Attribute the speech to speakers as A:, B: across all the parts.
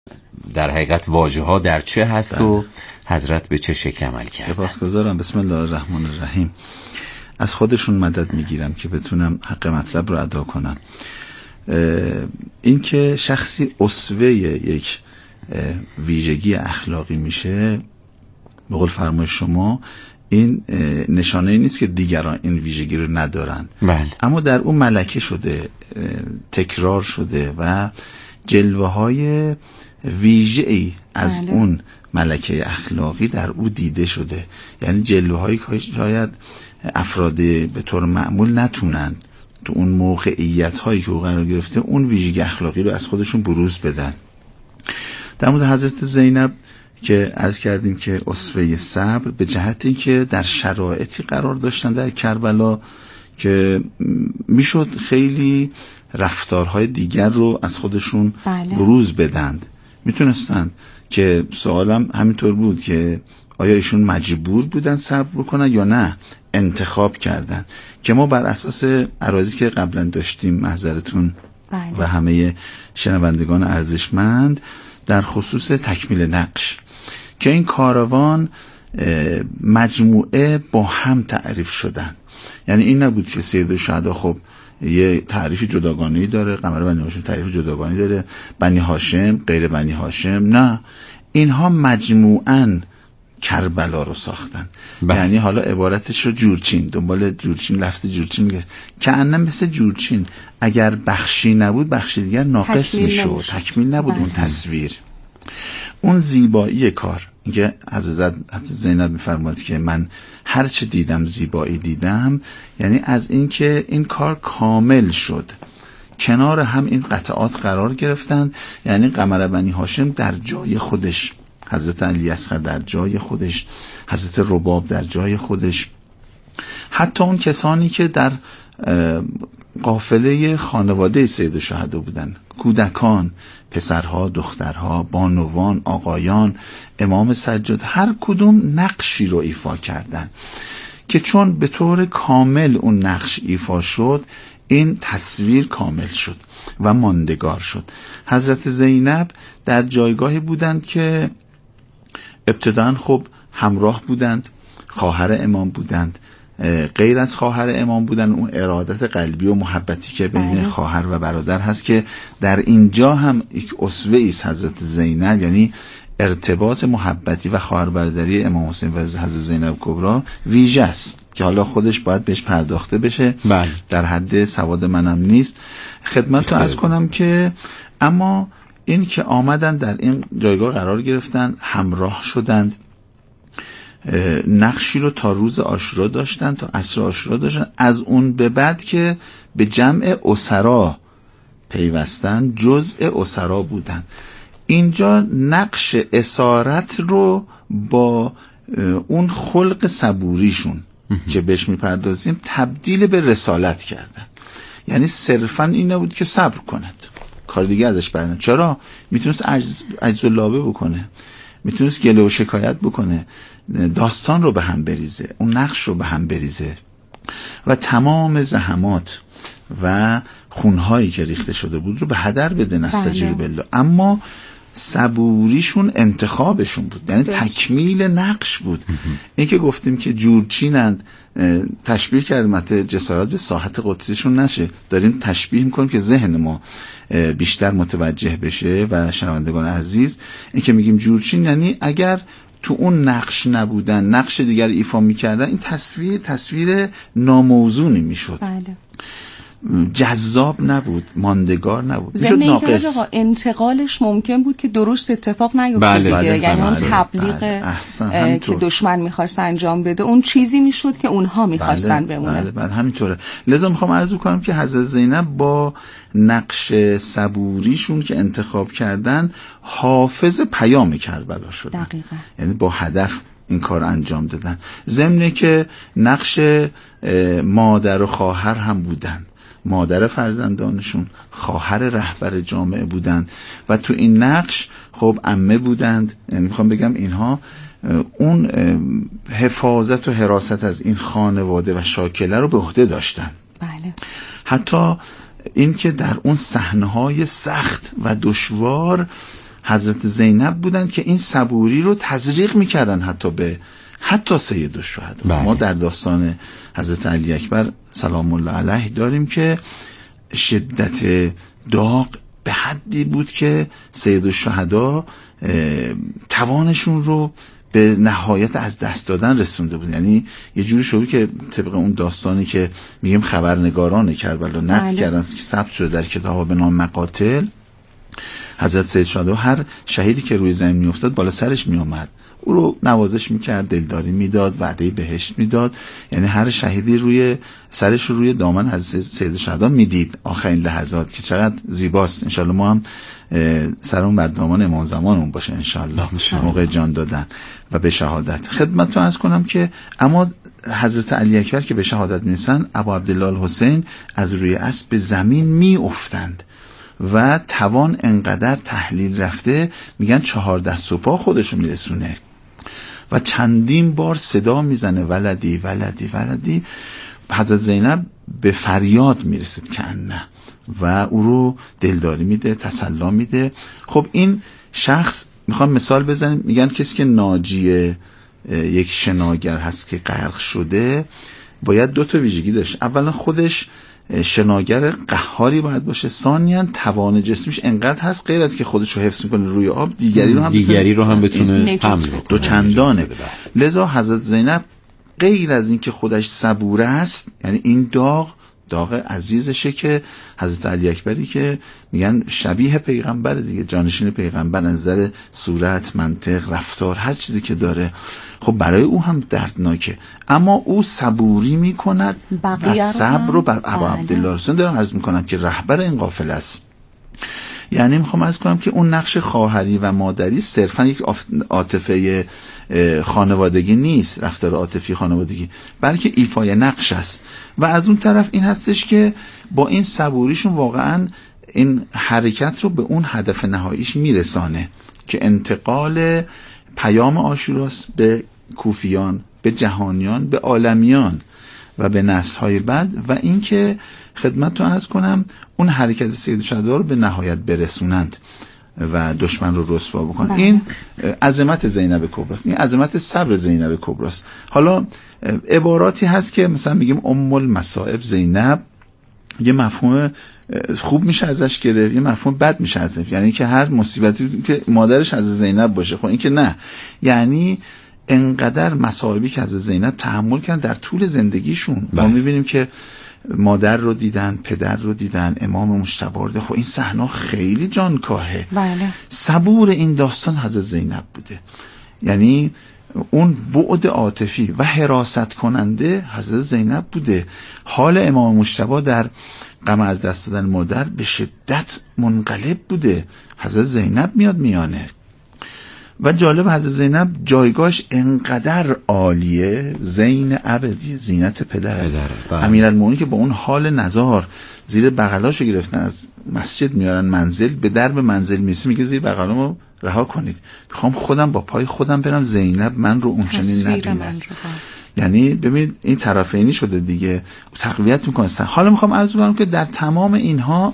A: در حقیقت واژه ها در چه هست و حضرت به چه شکل عمل کردن.
B: سپاسگزارم. بسم الله الرحمن الرحیم. از خودشون مدد میگیرم که بتونم حق مطلب رو ادا کنم. این که شخصی اسوه یک ویژگی اخلاقی میشه، به قول فرمای شما، این نشانه نیست که دیگران این ویژگی رو ندارند.
A: بله.
B: اما در اون ملکه شده، تکرار شده و جلوه های ویژه‌ای از اون ملکه اخلاقی در او دیده شده. یعنی جلوه هایی که شاید افراد به طور معمول نتونند تو اون موقعیت هایی که او قرار گرفته اون ویژگی اخلاقی رو از خودشون بروز بدن. در مورد حضرت زینب که عرض کردیم که اسوه صبر، به جهت این که در شرایطی قرار داشتن در کربلا که میشد خیلی رفتارهای دیگر رو از خودشون بروز بدند. میتونستند که سوالم همینطور بود که آیا ایشون مجبور بودن صبر بکنن یا نه انتخاب کردن، که ما بر اساس عراضی که قبلا داشتیم معذرتون و همه شنوندگان ارزشمند در خصوص تکمیل نقش، که این کاروان مجموعه با هم تعریف شدن. یعنی این نبود که سید الشهدا خب یه تعریف جداگانه‌ای داره، قمر بنی هاشم تعریف جداگانه‌ای داره، بنی هاشم غیر بنی هاشم، نه، اینها مجموعاً کربلا رو ساختن. یعنی حالا عبارتش رو جورچین، دنبال جورچین، لفظ جورچین میگه که انم مثل جورچین، اگر بخشی نبود بخشی دیگر ناقص میشد، تکمیل نبود اون تصویر. اون زیبایی کار، اینکه حضرت زینب میفرماد که من هر چه دیدم زیبایی دیدم، یعنی از این که این کار کامل شد، کنار هم این قطعات قرار گرفتن. یعنی قمر بنی هاشم در جای خودش، حضرت علی اصغر در جای خودش، حضرت رباب در جای خودش، حتی اون کسانی که در قافله خانواده سید الشهدا بودن، کودکان، پسرها، دخترها، بانوان، آقایان، امام سجاد، هر کدوم نقشی رو ایفا کردن که چون به طور کامل اون نقش ایفا شد، این تصویر کامل شد و ماندگار شد. حضرت زینب در جایگاهی بودند که ابتداً خب همراه بودند، خواهر امام بودند، غیر از خواهر امام بودن، اون ارادت قلبی و محبتی که بین خواهر و برادر هست که در اینجا هم یک اسوه ایست حضرت زینب، یعنی ارتباط محبتی و خواهر برادری امام حسین و حضرت زینب کبرا ویژه است که حالا خودش باید بهش پرداخته بشه. در حد سواد منم نیست خدمت رو عرض کنم که اما این که آمدن در این جایگاه قرار گرفتن، همراه شدند، نقشی رو تا روز عاشورا داشتن، تا عصر عاشورا داشتن، از اون به بعد که به جمع اسرا پیوستن، جزء اسرا بودن. اینجا نقش اسارت رو با اون خلق صبوریشون که بهش میپردازیم تبدیل به رسالت کردن. یعنی صرفا این نبود که صبر کند، کار دیگه ازش برنه. چرا؟ میتونست عجز و لابه بکنه، میتونست گله و شکایت بکنه، داستان رو به هم بریزه، اون نقش رو به هم بریزه و تمام زحمات و خونهایی که ریخته شده بود رو به هدر بده، نستجیروا بالله. اما صبوریشون انتخابشون بود، یعنی تکمیل نقش بود. این که گفتیم که جورچینند، تشبیه کردیم حتی جسارت به ساحت قدسیشون نشه، داریم تشبیه میکنیم که ذهن ما بیشتر متوجه بشه. و شنوندگان عزیز، این که میگیم جورچین یعنی اگر تو اون نقش نبودن، نقش دیگر ایفا میکردن، این تصویر ناموزونی میشد. بله. جذاب نبود، ماندگار نبود، میشد ناقص.
C: انتقالش ممکن بود که درست اتفاق نیفته دیگه. یعنی اون تبلیغ که دشمن میخواست انجام بده، اون چیزی میشد که اونها میخواستن بمونه.
B: بله همینطوره. لذا میخوام عرض کنم که حضرت زینب با نقش صبوریشون که انتخاب کردن، حافظ پیام کربلا شدن. دقیقاً. یعنی با هدف این کار انجام دادن. ضمن که نقش مادر و خواهر هم بودن، مادر فرزندانشون، خواهر رهبر جامعه بودند و تو این نقش خب عمه بودند. یعنی میخوام بگم اینها اون حفاظت و حراست از این خانواده و شاکله رو به عهده داشتن.
C: بله.
B: حتی این که در اون صحنه‌های سخت و دشوار حضرت زینب بودن که این صبوری رو تزریق میکردن حتی سید الشهدا. ما در داستان حضرت علی اکبر سلام الله علیه داریم که شدت داغ به حدی بود که سید الشهدا توانشون رو به نهایت از دست دادن رسونده بود. یعنی یه جوری شده که طبق اون داستانی که میگیم خبرنگاران کربلا نقل کردن که ثبت شده در کتابا به نام مقاتل، حضرت سید الشهدا هر شهیدی که روی زمین میافتاد بالا سرش میومد، او رو نوازش میکرد، دلداری میداد، وعده بهشت میداد. یعنی هر شهیدی روی سرش رو روی دامن حضرت سید الشهدا میدید آخرین لحظات، که چقدر زیباست. انشالله ما هم سرمون بر دامان امام زمانمون باشه انشالله موقع جان دادن و به شهادت. خدمتتون عرض کنم که اما حضرت علی اکبر که به شهادت میرسن، ابو عبدالله الحسین از روی اسب به زمین میافتند و توان انقدر تحلیل رفته، میگن 14 سپاه خودشو میرسونه و چندین بار صدا میزنه ولدی ولدی ولدی. حضرت زینب به فریاد میرسید که نه و او رو دلداری میده، تسلی میده. خب این شخص، میخوام مثال بزنیم، میگن کسی که ناجی یک شناگر هست که غرق شده باید 2 ویژگی داشت. اولا خودش شناگر قهاری باید باشه، ثانیاً توان جسمیش انقدر هست غیر از که خودش رو حفظ میکنه روی آب، دیگری رو هم بتونه حمل کنه، 2 چندانه. لذا حضرت زینب غیر از این که خودش صبوره است، یعنی این داغ عزیزشه که حضرت علی اکبری که میگن شبیه پیغمبر دیگه، جانشین پیغمبر از نظر صورت، منطق، رفتار، هر چیزی که داره، خب برای او هم دردناکه، اما او صبوری میکند و صبر رو بر ابو عبدالله حسین دارم عرض میکنم که رهبر این قافله است. یعنی میخوام عرض کنم که اون نقش خواهری و مادری صرفا یک عاطفه خانوادگی نیست، رفتار عاطفی خانوادگی، بلکه ایفای نقش است. و از اون طرف این هستش که با این صبوریشون واقعا این حرکت رو به اون هدف نهاییش میرسانه که انتقال پیام عاشوراست به کوفیان، به جهانیان، به عالمیان و به نسل‌های بعد، و اینکه خدمتتون عرض کنم اون حرکت سید الشهدا رو به نهایت برسونند و دشمن رو رسوا بکنن. این عظمت زینب کبراست، این عظمت صبر زینب کبراست. حالا عباراتی هست که مثلا میگیم ام المصائب زینب، یه مفهوم خوب میشه ازش گرفت، یه مفهوم بد میشه ازش، یعنی که هر مصیبتی که مادرش از زینب باشه. خب این که نه، یعنی انقدر مصائبی که از زینب تحمل کردن در طول زندگیشون. ما میبینیم که مادر رو دیدن، پدر رو دیدن، امام مجتبی رو دیدن. خب این صحنه خیلی جانکاهه. بله. صبور این داستان حضرت زینب بوده، یعنی اون بعد عاطفی و حراست کننده حضرت زینب بوده. حال امام مجتبی در غم از دست دادن مادر به شدت منقلب بوده، حضرت زینب میاد میانه. و جالب حضرت زینب جایگاهش انقدر عالیه، زین ابدی، زینت پدر است. امیرالمومنین که با اون حال نزار زیر بغلاشو گرفتن، از مسجد میارن منزل، به درب منزل میرسه میگه زیر بغلامو رها کنید، میخوام خودم با پای خودم برم، زینب من رو اونچنین نبیند. یعنی ببینید این طرفینی شده دیگه، تقویت میکنه. حالا میخوام عرض کنم که در تمام اینها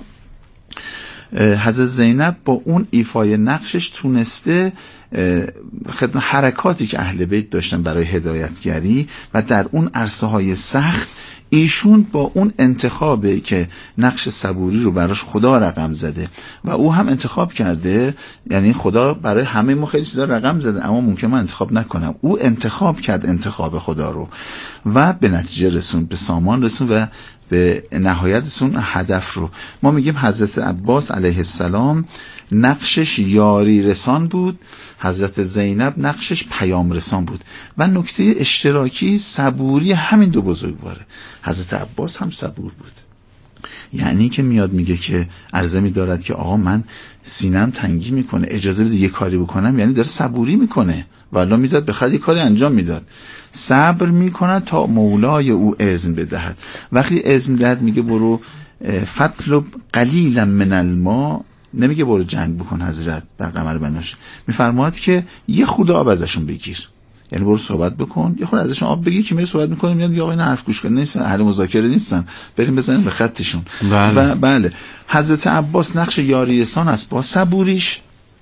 B: حضرت زینب با اون ایفای نقشش تونسته خدمت حرکاتی که اهل بیت داشتن برای هدایتگری و در اون عرصه های سخت، ایشون با اون انتخابه که نقش صبوری رو براش خدا رقم زده و او هم انتخاب کرده. یعنی خدا برای همه ما خیلی چیزا رقم زده، اما ممکن من انتخاب نکنم. او انتخاب کرد انتخاب خدا رو و به نتیجه رسون، به سامان رسون و به نهایت رسون هدف رو. ما میگیم حضرت عباس علیه السلام نقشش یاری رسان بود، حضرت زینب نقشش پیام رسان بود و نکته اشتراکی صبوری همین دو بزرگواره. حضرت عباس هم صبور بود، یعنی که میاد میگه که عرضه می‌دارد که آقا من سینم تنگی میکنه، اجازه بده یه کاری بکنم، یعنی داره صبوری میکنه و الله میزد بخواد یه کاری انجام میداد، صبر میکنه تا مولای او اذن بدهد. وقتی اذن داد میگه برو فطلب قلیلا من الماء، نمیگه برو جنگ بکن حضرت در قمر بنوش، میفرماید که یه خود آب ازشون بگیر، یعنی برو صحبت بکن، یه خود ازشون آب بگیر که میره صحبت میکنه، میاد یا این حرف گوش کنه نیستن، اهل مذاکره نیستن، بریم بزنیم به خطشون. بله. و بله حضرت عباس نقش یاری رسان است با صبوریش،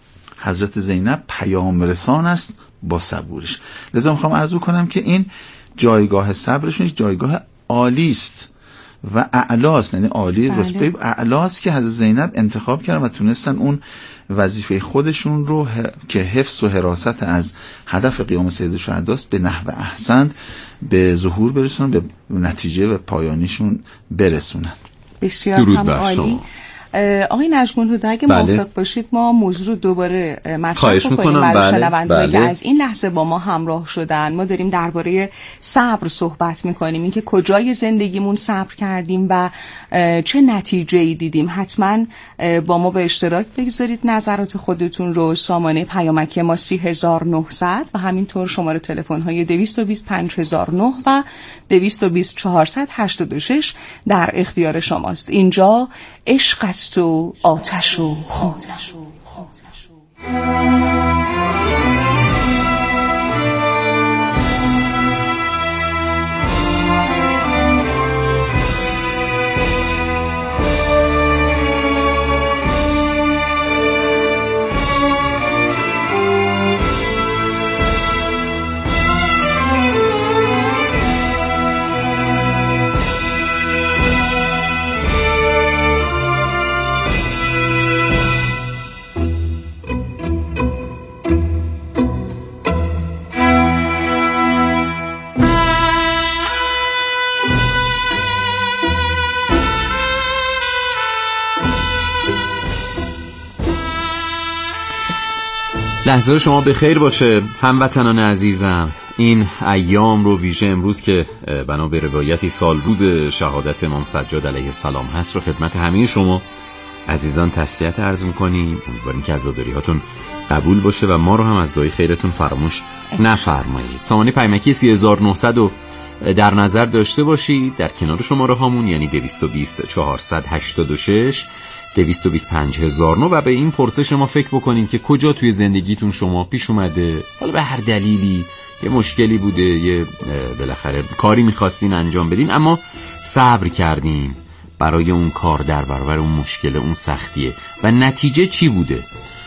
B: حضرت زینب پیام رسان است با صبورش. لذا میخوام عرض کنم که این جایگاه صبرشون جایگاه عالی است و اعلاست، یعنی عالی رتبه اعلاست که حضرت زینب انتخاب کردن و تونستن اون وظیفه خودشون رو که حفظ و حراست از هدف قیام سید الشهدا به نحو احسن به ظهور برسونن، به نتیجه و پایانیشون برسونن.
C: بسیار هم عالی. آقای نجم الهدی اگه موافق باشید ما موضوع رو دوباره مطرح کنیم برای شنوندهایی که از این لحظه با ما همراه شدن. ما داریم درباره صبر صحبت میکنیم، اینکه کجای زندگیمون صبر کردیم و چه نتیجه‌ای دیدیم. حتما با ما به اشتراک بگذارید نظرات خودتون رو. سامانه پیامکی ما 30900 و همینطور شماره تلفن‌های 220 5009 و 220 486 در اختیار شماست. اینجا عشق است و آتش و خون.
A: لحظه شما به خیر باشه هموطنان عزیزم. این ایام رو ویژه امروز که بنا به روایتی سال روز شهادت امام سجاد علیه السلام هست رو خدمت همه شما عزیزان تسلیت عرض می‌کنیم. امیدواریم که عزاداری‌هاتون قبول باشه و ما رو هم از دعای خیرتون فراموش نفرمایید. سامانه پیامکی 3900 رو در نظر داشته باشید در کنار شماره هامون، یعنی 220 486 220 5009 و به این پرسش ما فکر بکنید که کجا توی زندگیتون شما پیش اومده، حالا به هر دلیلی یه مشکلی بوده، یه بالاخره کاری میخواستین انجام بدین اما صبر کردین برای اون کار در برابر اون مشکل، اون سختیه و نتیجه چی بوده؟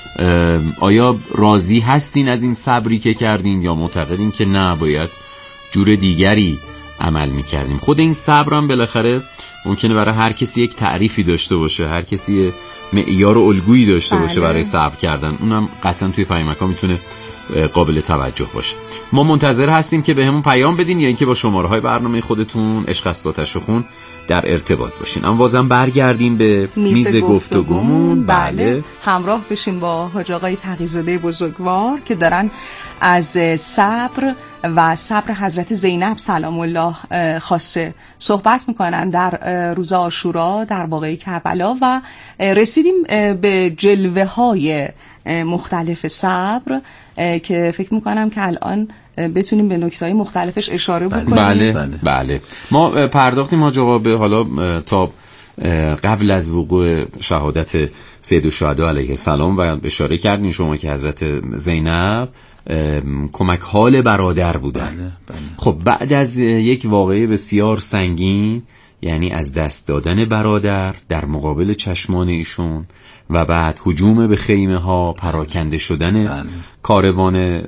A: آیا راضی هستین از این صبری که کردین یا معتقدین که نه باید جور دیگری عمل میکردیم؟ خود این صبر هم بالاخره ممکنه برای هر کسی یک تعریفی داشته باشه، هر کسی معیار و الگویی داشته باشه برای صبر کردن، اونم قطعا توی پیامک‌ها میتونه قابل توجه باشه. ما منتظر هستیم که بهمون پیام بدین یا اینکه با شماره‌های برنامه خودتون عشق است و آتش و خون در ارتباط باشین. اما بازم برگردیم به میز گفتگومون. بله
C: همراه بشیم با حاج آقای تقی‌زاده بزرگوار که دارن از صبر و صبر حضرت زینب سلام الله خاصه صحبت میکنن در روز عاشورا در واقعه کربلا و رسیدیم به جلوه های مختلف صبر که فکر میکنم که الان بتونیم به نکته‌های مختلفش اشاره بکنیم.
A: بله. ما پرداختیم ها جواب حالا تا قبل از وقوع شهادت سید الشهدا علیه السلام و اشاره کردین شما که حضرت زینب کمک حال برادر بودن.
B: بله.
A: خب بعد از یک واقعه بسیار سنگین، یعنی از دست دادن برادر در مقابل چشمان ایشون و بعد هجوم به خیمه ها، پراکنده شدن کاروان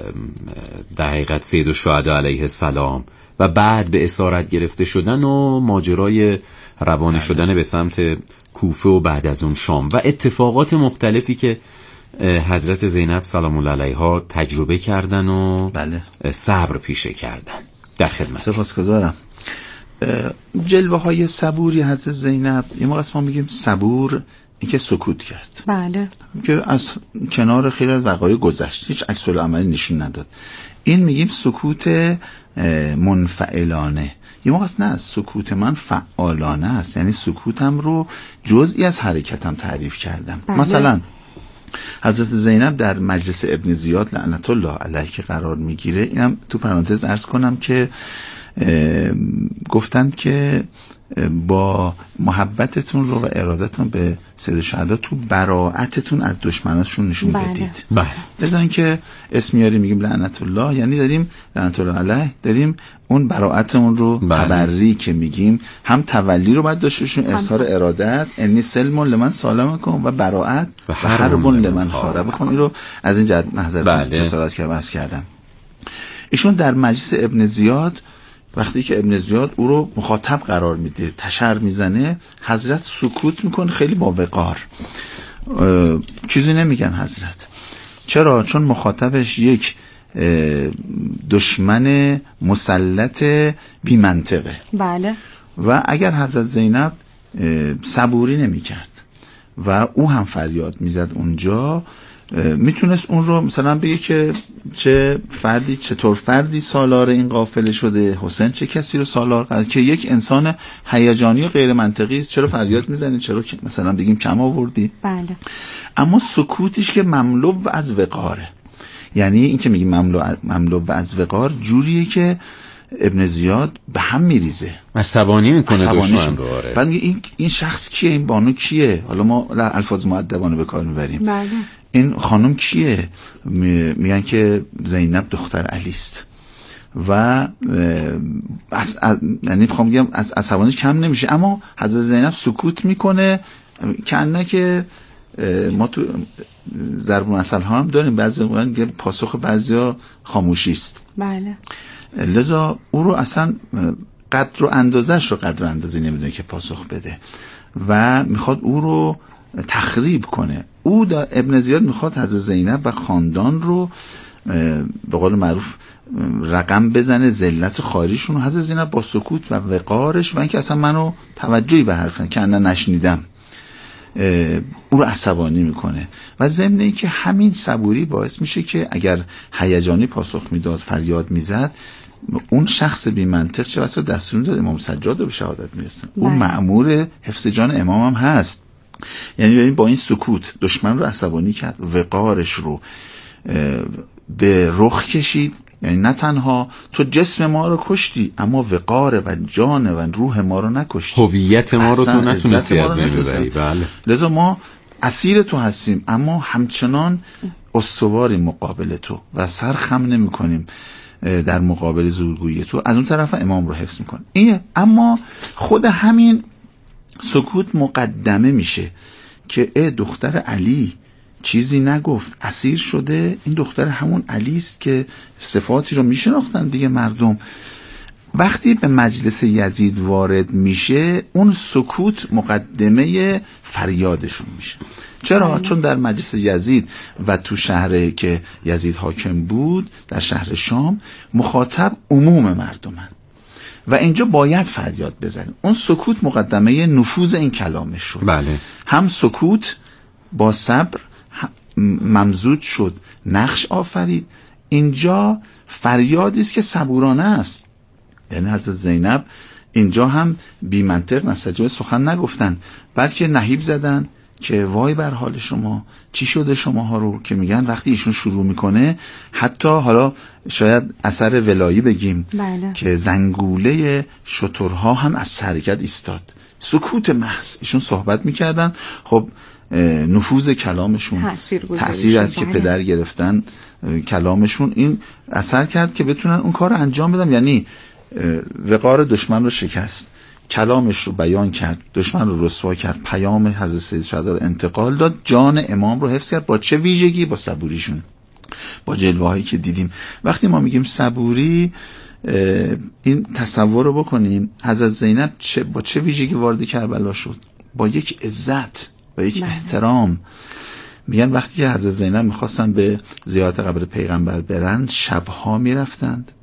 A: در حقیقت سید الشهدا علیه السلام و بعد به اسارت گرفته شدن و ماجرای روانه شدن به سمت کوفه و بعد از اون شام و اتفاقات مختلفی که حضرت زینب سلام الله علیها تجربه کردن و صبر پیشه کردن. در خدمت.
B: سپاسگزارم. جلوه های صبوری حضرت زینب، یه موقع ما میگیم صبور، این که سکوت کرد.
C: بله.
B: که از کنار خیلی از وقایع گذشت، هیچ عکس العملی نشون نداد. این میگیم سکوت منفعلانه. یه موقع نه، سکوت من فعالانه است، یعنی سکوتم رو جزئی از حرکتم تعریف کردم. مثلا حضرت زینب در مجلس ابن زیاد لعنت الله علیه که قرار میگیره، اینم تو پرانتز عرض کنم که گفتند که با محبتتون رو و ارادتون به سید شهدا تو براءتتون از دشمناشون نشون بدید. از اینکه اسم میاریم میگیم لعنت الله، یعنی داریم لعنت الله علیه، داریم اون براءتمون رو تبری که میگیم هم تولی رو باید داشتشون، اظهار ارادت، انی سلم لمن سالمکم و براءت و حرب لمن حاربکم. این رو از این جهت نظر جسارت که بحث کردم. ایشون در مجلس ابن زیاد وقتی که ابن زیاد او رو مخاطب قرار میده، تشر میزنه، حضرت سکوت میکنه خیلی با وقار، چیزی نمیگن حضرت. چرا؟ چون مخاطبش یک دشمن مسلط بی منطقه.
C: بله.
B: و اگر حضرت زینب صبوری نمیکرد و او هم فریاد میزد اونجا، میتونست اون رو مثلا بگه که چطور فردی سالار این قافله شده، حسین چه کسی رو سالار کرد، که یک انسان هیجانی و غیر منطقی است، چرا فریاد میزنی، چرا مثلا بگیم کم آوردی.
C: بله.
B: اما سکوتش که مملو و از وقاره، یعنی این که میگیم مملو و از وقار، جوریه که ابن زیاد به هم میریزه،
A: عصبانی میکنه دشمن رو.
B: بعد میگه این شخص کیه، این بانو کیه، حالا ما الفاظ مؤدبانه به کار میبریم.
C: بله.
B: این خانم کیه؟ میگن که زینب دختر علی است و یعنی میخوام بگم از عصبانیش کم نمیشه، اما حضرت زینب سکوت میکنه، کنه که ما تو ضرب المثل ها هم داریم، بعضی موقع میگه پاسخ بعضیا خاموشی است.
C: بله.
B: لذا او رو اصلا قدر و اندازش رو قدر و اندازی نمیدونه که پاسخ بده و میخواد او رو تخریب کنه. او ابن زیاد میخواد حضرت زینب و خاندان رو به قول معروف رقم بزنه، ذلت خاریشون. حضرت زینب با سکوت و وقارش و اینکه اصلا منو توجهی به حرفن که انا نشنیدم، او رو عصبانی میکنه و ضمن اینکه همین صبوری باعث میشه که اگر هیجانی پاسخ میداد، فریاد میزد، اون شخص بی منطق چه بسا دستور داد امام سجاد رو به شهادت میرسن. اون مأمور حفظ جان امام هم هست. یعنی ببین با این سکوت دشمن رو عصبانی کرد، وقارش رو به رخ کشید. یعنی نه تنها تو جسم ما رو کشتی، اما وقار و جان و روح ما رو نکشتی،
A: هویت ما رو تو نتونستی از بین ببری. بله.
B: لذا ما اسیر تو هستیم، اما همچنان استواری مقابل تو و سرخم نمی کنیم در مقابل زورگویی تو. از اون طرف امام رو حفظ میکنه. اما خود همین سکوت مقدمه میشه که دختر علی چیزی نگفت، اسیر شده، این دختر همون علی است که صفاتی رو میشناختن دیگه مردم. وقتی به مجلس یزید وارد میشه، اون سکوت مقدمه فریادشون میشه. چرا؟ چون در مجلس یزید و تو شهر که یزید حاکم بود، در شهر شام، مخاطب عموم مردمن و اینجا باید فریاد بزنیم. اون سکوت مقدمه نفوذ این کلامش شد.
A: بله.
B: هم سکوت با صبر ممزوج شد، نقش آفرید. اینجا فریادی است که صبورانه است. یعنی حضرت زینب اینجا هم بی منطق نسجه سخن نگفتن، بلکه نهیب زدن که وای بر حال شما، چی شده شماها رو، که میگن وقتی ایشون شروع میکنه، حتی حالا شاید اثر ولایی بگیم،
C: بله. که
B: زنگوله شترها هم از حرکت ایستاد. سکوت محض. ایشون صحبت میکردن، خب نفوذ کلامشون، تأثیر از که پدر گرفتن کلامشون، این اثر کرد که بتونن اون کار رو انجام بدن. یعنی وقار دشمن رو شکست، کلامش رو بیان کرد، دشمن رو رسوا کرد، پیام حضرت سید شهدا رو انتقال داد، جان امام رو حفظ کرد. با چه ویژگی؟ با صبوریشون، با جلوه‌هایی که دیدیم. وقتی ما میگیم صبوری، این تصور رو بکنیم، حضرت زینب با چه ویژگی وارد کربلا شد؟ با یک عزت، با یک احترام. میگن وقتی که حضرت زینب میخواستن به زیارت قبر پیغمبر برن، شبها میرفتند،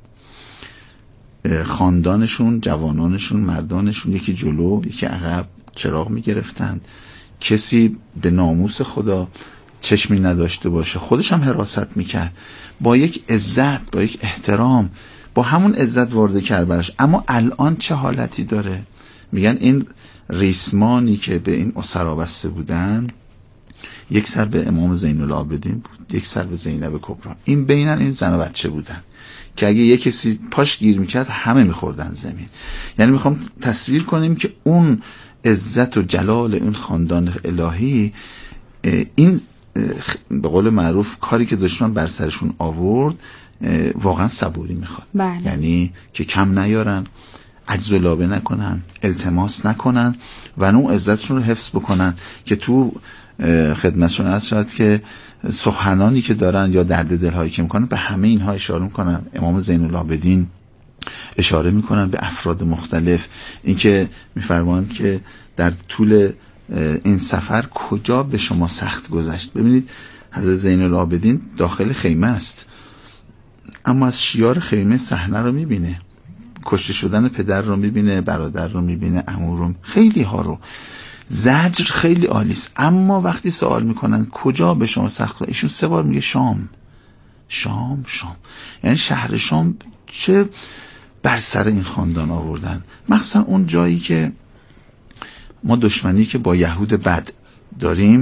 B: خاندانشون، جوانانشون، مردانشون یکی جلو یکی عقب چراغ میگرفتند. کسی به ناموس خدا چشمی نداشته باشه، خودش هم حراست میکرد، با یک عزت، با یک احترام، با همون عزت وارد کربلاش. اما الان چه حالتی داره؟ میگن این ریسمانی که به این اسرا بسته بودن، یک سر به امام زین العابدین بود، یک سر به زینب کبری. این بینن این زن و بچه بودن که اگه یک کسی پاش گیر میکرد همه میخوردن زمین. یعنی میخوام تصویر کنیم که اون عزت و جلال اون خاندان الهی، این به قول معروف کاری که دشمن بر سرشون آورد واقعا صبوری میخواد. یعنی که کم نیارن، عجز و لابه نکنن، التماس نکنن و اون عزتشون رو حفظ بکنن که تو خدمتشون عرض شد که سخنانی که دارن یا درد دلهایی که میکنن به همه اینها اشاره میکنن. امام زین العابدین اشاره میکنن به افراد مختلف، اینکه میفرمایند که در طول این سفر کجا به شما سخت گذشت. ببینید حضرت زین العابدین داخل خیمه است، اما از شیار خیمه صحنه رو میبینه، کشته شدن پدر رو میبینه، برادر رو میبینه، عمو رو، خیلی ها رو. زجر خیلی عالی است، اما وقتی سوال میکنن کجا به شما سخت، ایشون 3 بار میگه شام. شام شام، یعنی شهر شام چه بر سر این خاندان آوردن. مخصوصا اون جایی که ما دشمنی که با یهود بد داریم.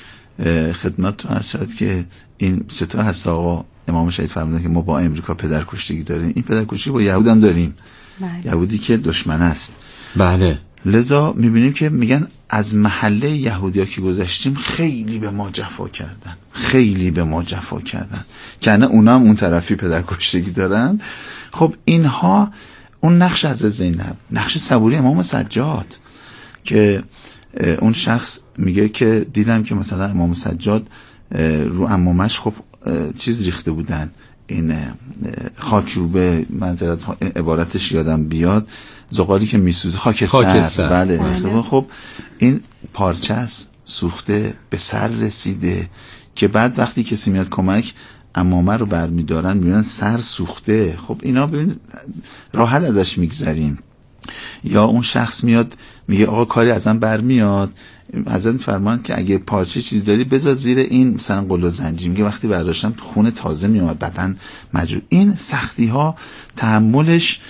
B: خدمت رو هست که این چطور هست آقا امام شهید فرمودن که ما با امریکا پدرکشتگی داریم، این پدرکشتگی با یهود هم داریم. یهودی که دشمن است.
A: بله.
B: لذا میبینیم که میگن از محله یهودیا که گذشتیم خیلی به ما جفا کردن، خیلی به ما جفا کردن، که نه اونا هم اون طرفی پدرکشتگی دارن. خب اینها اون نقش از زینب، نقش صبوری امام سجاد، که اون شخص میگه که دیدم که مثلا امام سجاد رو عمامش خب چیز ریخته بودن، این خاکروبه، منظرت عبارتش یادم بیاد، زغالی که میسوزه، خاکستر. بله. خب این پارچه است، سوخته، به سر رسیده، که بعد وقتی کسی میاد کمک عمامه رو برمیدارن میبینن سر سوخته. خب اینا ببین راحت ازش میگذریم. یا اون شخص میاد میگه آقا کاری ازم برمیاد، حضرت فرمان که اگه پارچه چیزی داری بذار زیر این مثلا قل و زنجیر، میگه وقتی برداشتم خون تازه میومد، بدن مجروح. این سختی ها تحملش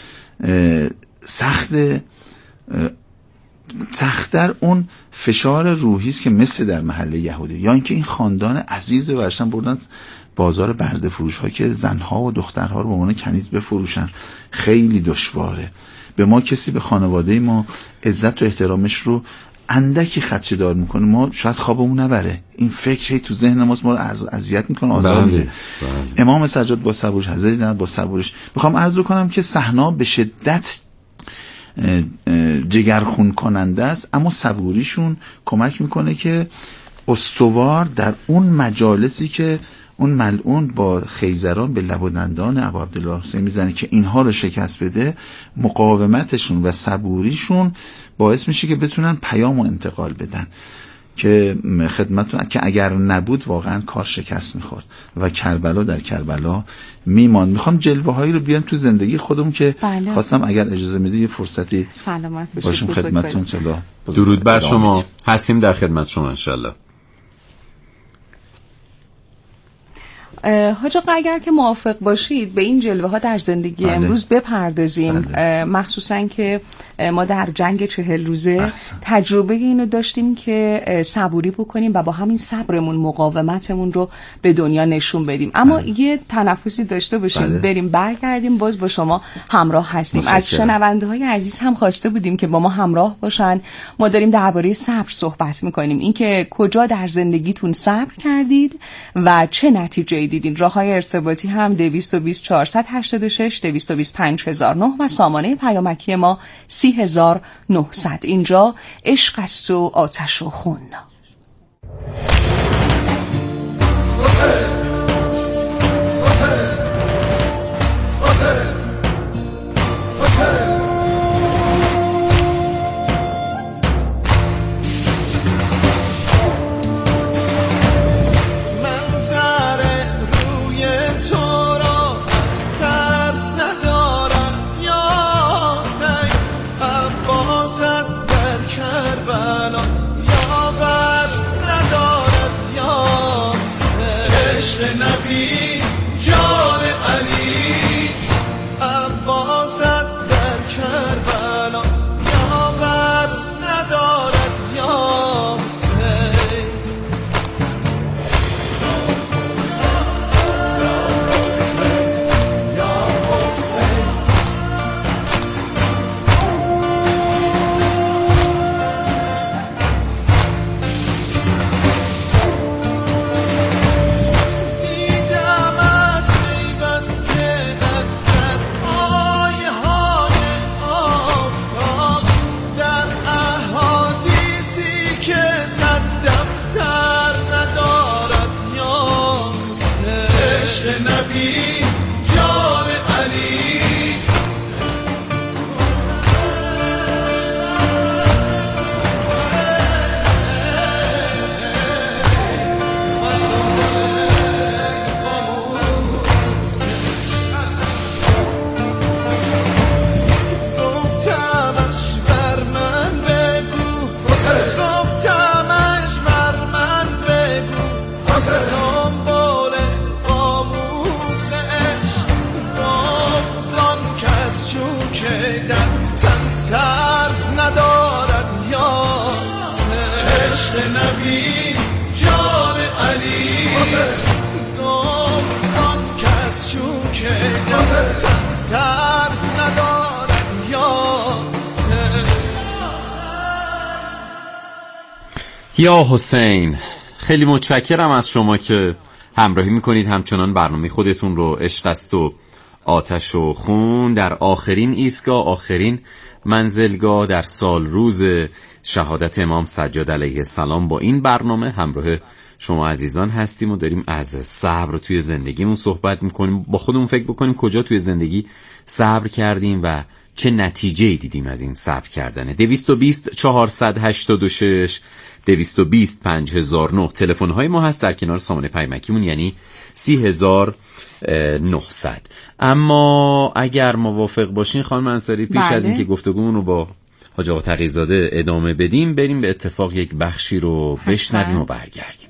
B: سخت‌تر اون فشار روحی است که مثل در محله یهودی، یا اینکه این خاندان عزیز رو برشتن بردن بازار برده فروش ها که زنها و دخترها رو به عنوان کنیز بفروشن. خیلی دشواره. به ما کسی به خانواده ما عزت و احترامش رو اندکی خدشه‌دار میکنه، ما شاید خوابمون نبره. این فکر هی تو ذهن ماست، ما رو اذیت میکنه، آزار میده. امام سجاد با صبورش، حضرت زینب با صبورش. میخوام عرض کنم که صحنه به شدت جگرخون کننده است، اما صبوریشون کمک میکنه که استوار در اون مجالسی که اون ملعون با خیزران به لب و دندان ابا عبدالله حسین میزنه که اینها رو شکست بده، مقاومتشون و صبوریشون باعث میشه که بتونن پیام و انتقال بدن، که خدمتون که اگر نبود واقعا کار شکست میخورد و کربلا در کربلا میمان. میخوام جلوه هایی رو بیارم تو زندگی خودمون که خواستم اگر اجازه میده یه فرصتی
C: سلامت
B: باشیم خدمتون.
A: درود بر شما، هستیم در خدمت شما انشالله.
C: حاج آقا اگر که موافق باشید به این جلوه ها در زندگی امروز بپردازیم. مخصوصا که ما در جنگ 40 روزه تجربه اینو داشتیم که صبوری بکنیم و با همین صبرمون مقاومتمون رو به دنیا نشون بدیم. اما یه تنفسی داشته باشیم، بریم برگردیم، باز با شما همراه هستیم. از شنونده های عزیز هم خواسته بودیم که با ما همراه باشن. ما داریم درباره صبر صحبت میکنیم، اینکه کجا در زندگیتون صبر کردید و چه نتیجه‌ای دیدین. راه‌های ارتباطی هم 220 486 220 5009 و سامانه پیامکی ما 30900. اینجا عشق است و آتش و خون.
D: عشق نبی جان علی.
A: یا حسین، خیلی متشکرم از شما که همراهی میکنید همچنان برنامه خودتون رو عشق است و آتش و خون در آخرین ایستگاه، آخرین منزلگاه در سال روز شهادت امام سجاد علیه السلام با این برنامه همراه شما عزیزان هستیم و داریم از صبر توی زندگیمون صحبت میکنیم. با خودمون فکر بکنیم کجا توی زندگی صبر کردیم و چه نتیجه‌ای دیدیم از این صبر کردنه. 220 486 220 5009 تلفن‌های ما هست در کنار سامان پیمکیمون، یعنی 30900. اما اگر موافق باشین خانم انصاری، پیش از این که گفتگومون رو با حاج آقا تقی‌زاده ادامه بدیم، بریم به اتفاق یک بخشی رو بشنویم و برگردیم.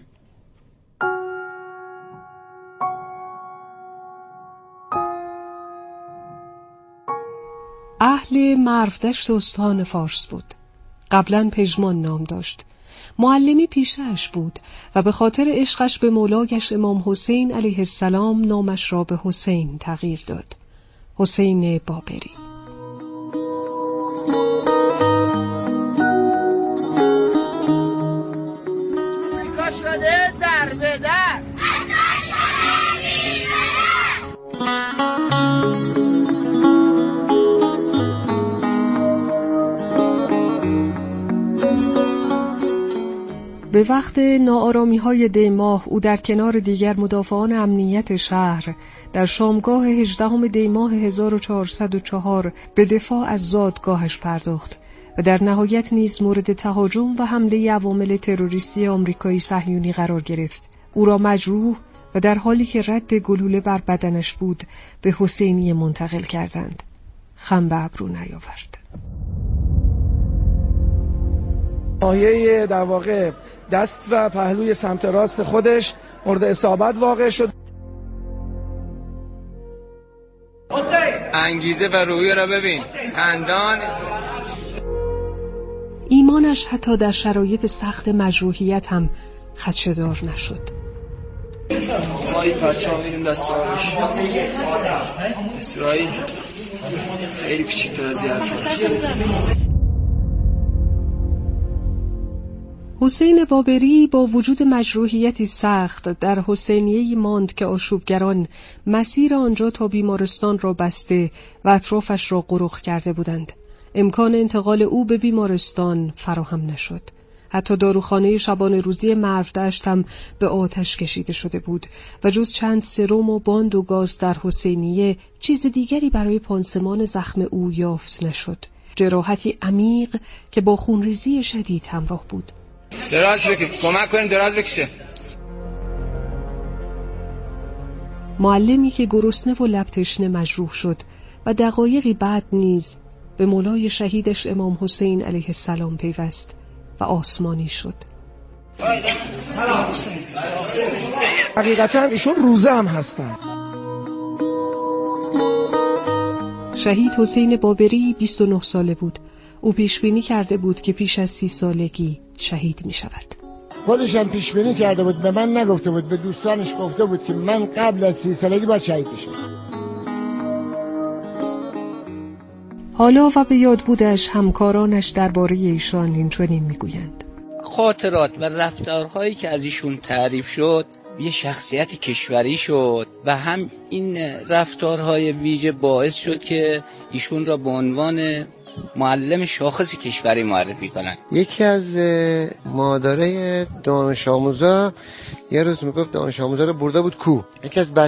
E: اهل مرودشت استان فارس بود. قبلا پژمان نام داشت. معلمی پیشش بود و به خاطر عشقش به مولایش امام حسین علیه السلام نامش را به حسین تغییر داد. حسین بابری. در به در به وقت ناآرامی‌های دی ماه او در کنار دیگر مدافعان امنیت شهر در شامگاه 18 دی ماه 1404 به دفاع از زادگاهش پرداخت و در نهایت نیز مورد تهاجم و حمله عوامل تروریستی آمریکایی صهیونی قرار گرفت. او را مجروح و در حالی که رد گلوله بر بدنش بود به حسینیه منتقل کردند. خم به ابرو نیاورد.
F: ناحیه در واقع دست و پهلوی سمت راست خودش مورد اصابت واقع شد.
G: انگیزه و روحیه را ببین. خندان.
E: ایمانش حتی در شرایط سخت مجروحیت هم خدشه‌دار نشد.
G: مایی پرچم میدیم دستاورش. اسرائیل خیلی کوچیک‌تر از این حرفه.
E: حسین بابری با وجود مجروحیتی سخت در حسینیه‌ای ماند که آشوبگران مسیر آنجا تا بیمارستان را بسته و اطرافش را قرق کرده بودند. امکان انتقال او به بیمارستان فراهم نشد. حتی داروخانه شبانه روزی مرودشت هم به آتش کشیده شده بود و جز چند سرم و باند و گاز در حسینیه چیز دیگری برای پانسمان زخم او یافت نشد. جراحتی عمیق که با خونریزی شدید همراه بود.
G: دراز بکش، کمک کنیم دراز بکشه.
E: معلمی که گرسنه و لب تشنه مجروح شد و دقایقی بعد نیز به مولای شهیدش امام حسین علیه السلام پیوست و آسمانی شد.
F: حقیقتا ایشون روزه هم هستن.
E: شهید حسین بابری 29 ساله بود. او پیشبینی کرده بود که پیش از 30 سالگی شهید می شود.
H: خودش هم پیشبینی کرده بود، به من نگفته بود، به دوستانش گفته بود که من قبل از 30 سالگی باید شهید بشم.
E: حالا و به یاد بودش همکارانش درباره ایشان اینچنین میگویند.
I: خاطرات و رفتارهایی که از ایشون تعریف شد یه شخصیت کشوری شد و هم این رفتارهای ویژه باعث شد که ایشون را به عنوان معلم شاخص کشوری معرفی کنن.
J: یکی از مادرای دانش آموزا یه روز میگفت دانش آموزا رو برده بود کو. یکی از